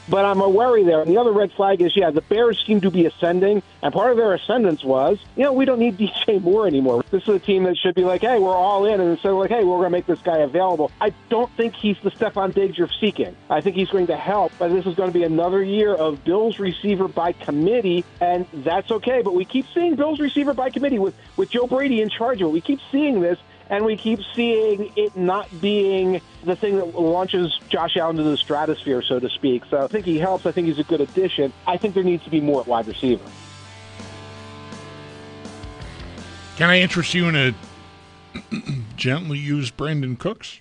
But I'm a worry there. And the other red flag is, the Bears seem to be ascending, and part of their ascendance was, we don't need DJ Moore anymore. This is a team that should be like, hey, we're all in, and instead of like, hey, we're going to make this guy available. I don't think he's the Stephon Diggs you're seeking. I think he's going to help, but this is going to be another year of Bills receiver by committee, and that's okay. But we keep seeing Bills receiver by committee with Joe Brady in charge of it. We keep seeing this. And we keep seeing it not being the thing that launches Josh Allen into the stratosphere, so to speak. So I think he helps. I think he's a good addition. I think there needs to be more at wide receiver. Can I interest you in a gently used Brandon Cooks?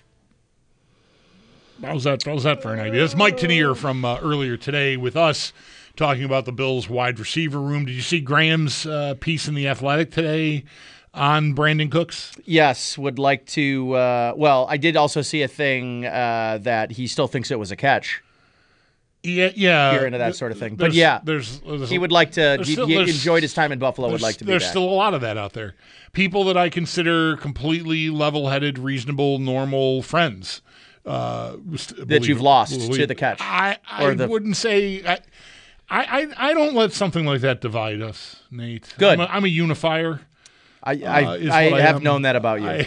How's that for an idea? That's Mike Tanier from earlier today with us talking about the Bills' wide receiver room. Did you see Graham's piece in The Athletic today on Brandon Cooks? Yes, would like to. I did also see a thing that he still thinks it was a catch. Yeah. You're into that sort of thing. But there's he would like to. He enjoyed his time in Buffalo. Would like to be There's back. still a lot of that out there. People that I consider completely level-headed, reasonable, normal friends. That you've lost to the catch. I wouldn't say. I don't let something like that divide us, Nate. Good. I'm a unifier. I have known that about you.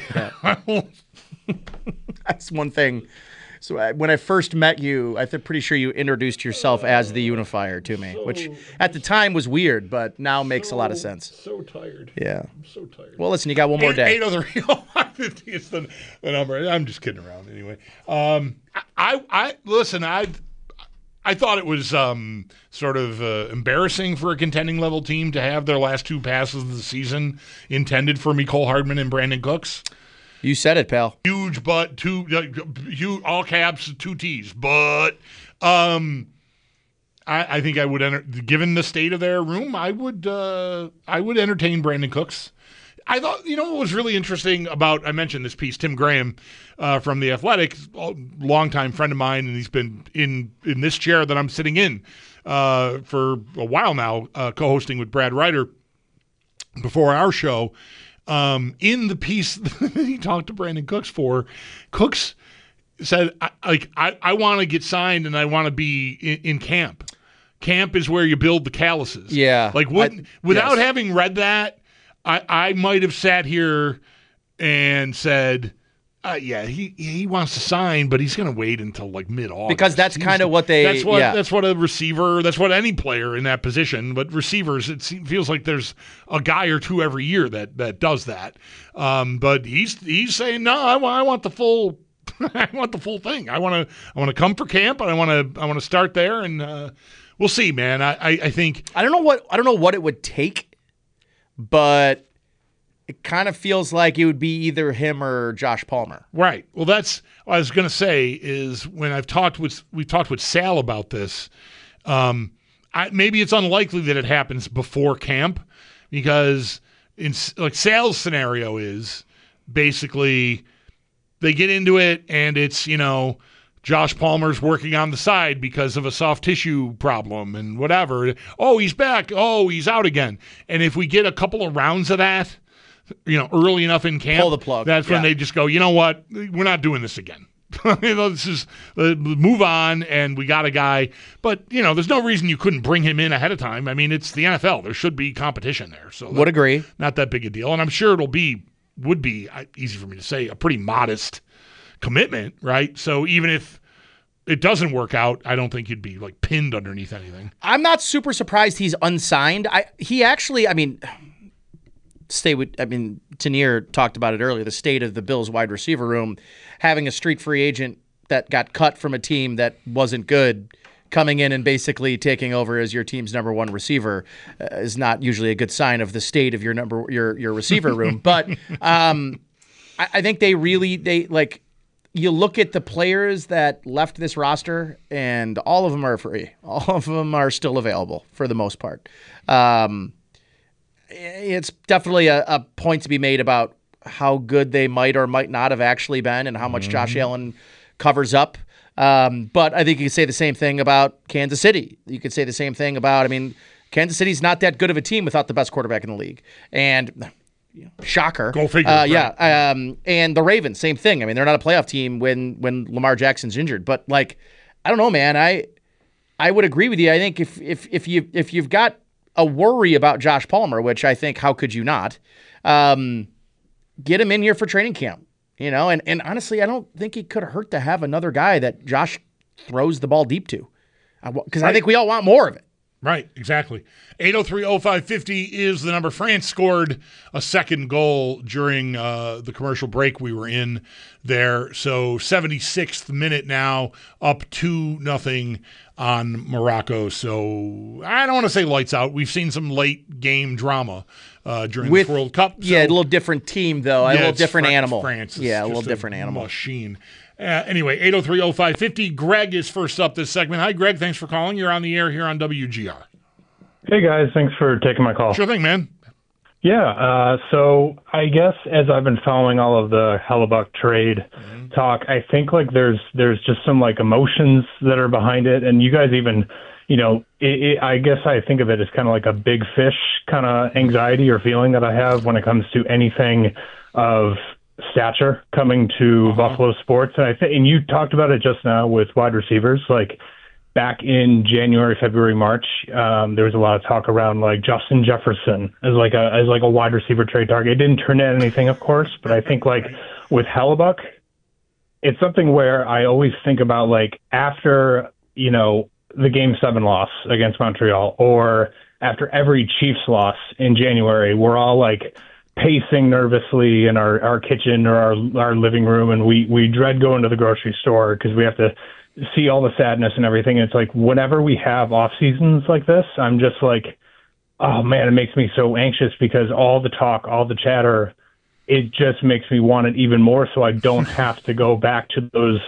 That's one thing. So when I first met you, I'm pretty sure you introduced yourself as the unifier to me, which at the time was weird, but now makes a lot of sense. So tired. Yeah. I'm so tired. Well, listen, you got one more day. 803. It's the number. I'm just kidding around anyway. I thought it was sort of embarrassing for a contending level team to have their last two passes of the season intended for Mecole Hardman and Brandon Cooks. You said it, pal. Huge but all caps, 2 T's. But I think I would given the state of their room, I would entertain Brandon Cooks. I thought, what was really interesting about, I mentioned this piece, Tim Graham from The Athletic, a longtime friend of mine, and he's been in this chair that I'm sitting in for a while now, co-hosting with Brad Ryder before our show. In the piece that he talked to Brandon Cooks for, Cooks said, I want to get signed and I want to be in camp. Camp is where you build the calluses. Yeah. Without having read that, I might have sat here and said, he wants to sign, but he's going to wait until mid-August. Because that's kind of what they. That's what a receiver. That's what any player in that position. But receivers, it feels like there's a guy or two every year that does that. But he's saying no. I want the full. I want the full thing. I want to come for camp, and I want to start there, and we'll see, man. I think I don't know what it would take. But it kind of feels like it would be either him or Josh Palmer. Right. Well, that's what I was going to say is when we've talked with Sal about this, maybe it's unlikely that it happens before camp because Sal's scenario is basically they get into it and it's, Josh Palmer's working on the side because of a soft tissue problem and whatever. Oh, he's back. Oh, he's out again. And if we get a couple of rounds of that, early enough in camp, pull the plug. That's when they just go, you know what? We're not doing this again. This is move on, and we got a guy. But, there's no reason you couldn't bring him in ahead of time. I mean, it's the NFL. There should be competition there. So would agree. Not that big a deal. And I'm sure would be, easy for me to say, a pretty modest commitment, right? So even if it doesn't work out, I don't think you'd be pinned underneath anything. I'm not super surprised he's unsigned. Tanier talked about it earlier, the state of the Bills wide receiver room, having a street free agent that got cut from a team that wasn't good coming in and basically taking over as your team's number one receiver is not usually a good sign of the state of your receiver room. But I think you look at the players that left this roster, and all of them are free. All of them are still available for the most part. It's definitely a point to be made about how good they might or might not have actually been and how much Josh Allen covers up. But I think you could say the same thing about Kansas City. You could say the same thing about, Kansas City's not that good of a team without the best quarterback in the league. And shocker. Go figure. Yeah. And the Ravens, same thing. They're not a playoff team when Lamar Jackson's injured. But, I don't know, man. I would agree with you. I think if you've got a worry about Josh Palmer, which I think how could you not, get him in here for training camp. And honestly, I don't think it could hurt to have another guy that Josh throws the ball deep to, because I think we all want more of it. Right, exactly. 803-0550 is the number. France scored a second goal during the commercial break we were in there. So 76th minute now, up 2-0 on Morocco. So I don't want to say lights out. We've seen some late game drama during this World Cup. So, a little different team, though. A little different animal. France. Yeah, a little different animal. Machine. Anyway, 803-0550. Greg is first up this segment. Hi, Greg. Thanks for calling. You're on the air here on WGR. Hey, guys. Thanks for taking my call. Sure thing, man. Yeah, so I guess as I've been following all of the Hellebuyck trade talk, I think like there's just some like emotions that are behind it, and you guys even, I guess I think of it as kind of like a big fish kind of anxiety or feeling that I have when it comes to anything of stature coming to Buffalo sports. And you talked about it just now with wide receivers, like back in January, February, March, there was a lot of talk around like Justin Jefferson as like a wide receiver trade target. It didn't turn into anything, of course, but I think like with Hellebuyck, it's something where I always think about like after, the Game 7 loss against Montreal, or after every Chiefs loss in January, we're all like pacing nervously in our kitchen or our living room, and we dread going to the grocery store because we have to see all the sadness and everything. And it's like whenever we have off seasons like this, I'm just like, oh man, it makes me so anxious because all the talk, all the chatter, it just makes me want it even more. So I don't have to go back to those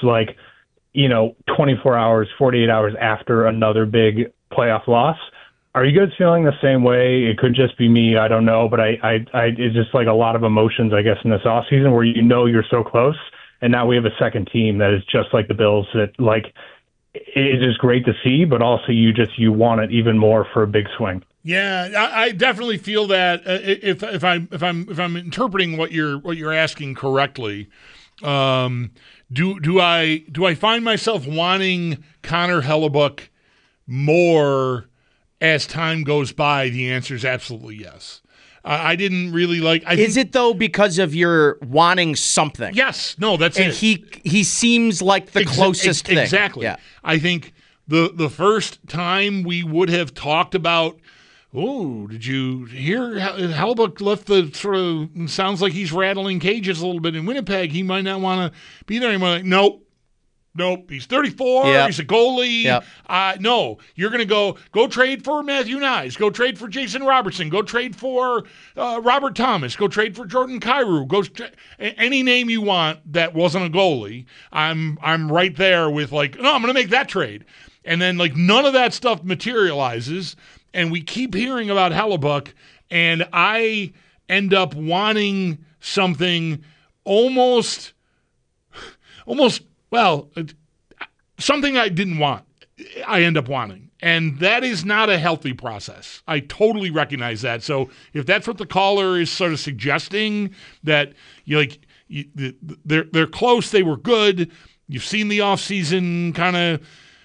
24 hours, 48 hours after another big playoff loss. Are you guys feeling the same way? It could just be me. I don't know. But it's just like a lot of emotions, I guess, in this offseason where you're so close. And now we have a second team that is just like the Bills that like it is great to see, but also you want it even more for a big swing. Yeah, I definitely feel that if I'm interpreting what you're asking correctly, do I find myself wanting Connor Hellebuyck more as time goes by? The answer is absolutely yes. I didn't really like. Is it though because of your wanting something? Yes. No, that's and it. he seems like the closest thing. Exactly. Yeah. I think the first time we would have talked about, did you hear Hellebuyck left the sort of, sounds like he's rattling cages a little bit in Winnipeg. He might not want to be there anymore. Like, nope. He's 34. Yep. He's a goalie. Yep. No, you're going to go trade for Matthew Nyes. Go trade for Jason Robertson. Go trade for Robert Thomas. Go trade for Jordan Kyrou. Any name you want that wasn't a goalie. I'm right there with like, no, I'm going to make that trade. And then like none of that stuff materializes, and we keep hearing about Hellebuyck, and I end up wanting something almost. Well, something I didn't want, I end up wanting. And that is not a healthy process. I totally recognize that. So if that's what the caller is sort of suggesting, that they're close, they were good, you've seen the offseason kind of,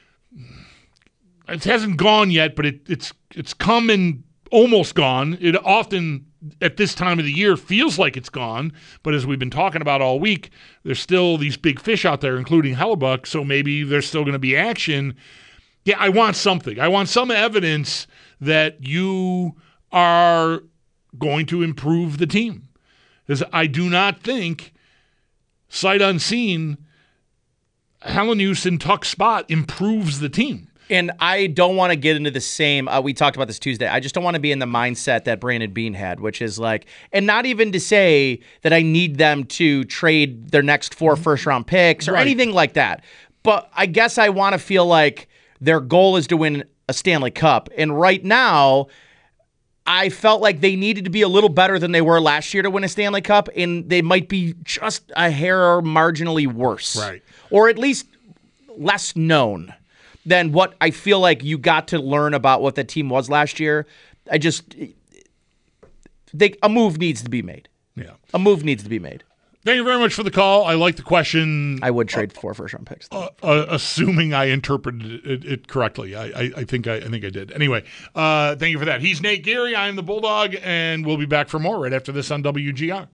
it hasn't gone yet, but it's come and almost gone. It often at this time of the year feels like it's gone, but as we've been talking about all week, there's still these big fish out there, including Hellebuyck, so maybe there's still going to be action. Yeah, I want something. I want some evidence that you are going to improve the team. Because I do not think, sight unseen, Helenius in Tuck's spot improves the team. And I don't want to get into the same, we talked about this Tuesday, I just don't want to be in the mindset that Brandon Beane had, which is like, and not even to say that I need them to trade their next 4 first-round picks or anything like that. But I guess I want to feel like their goal is to win a Stanley Cup. And right now, I felt like they needed to be a little better than they were last year to win a Stanley Cup, and they might be just a hair marginally worse. Right. Or at least less known than what I feel like you got to learn about what the team was last year. A move needs to be made. Yeah. A move needs to be made. Thank you very much for the call. I like the question. I would trade 4 first-round picks. Assuming I interpreted it correctly. I think I did. Anyway, thank you for that. He's Nate Geary. I am the Bulldog, and we'll be back for more right after this on WGR.